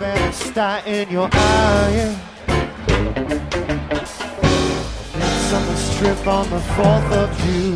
and a star in your eye. It's on the strip on the 4th of June.